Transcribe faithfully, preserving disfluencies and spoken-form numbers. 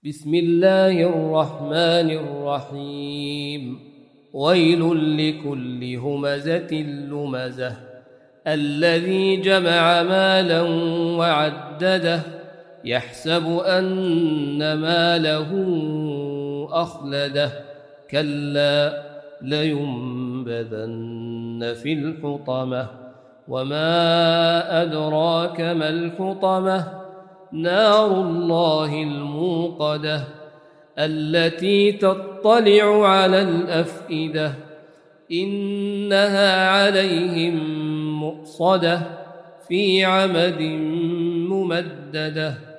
بسم الله الرحمن الرحيم ويل لكل همزة لمزة الذي جمع مالا وعدده يحسب أن ماله أخلده كلا لينبذن في الحطمة وما أدراك ما الحطمة نار الله الموقدة التي تطلع على الأفئدة إنها عليهم مؤصدة في عمد ممددة.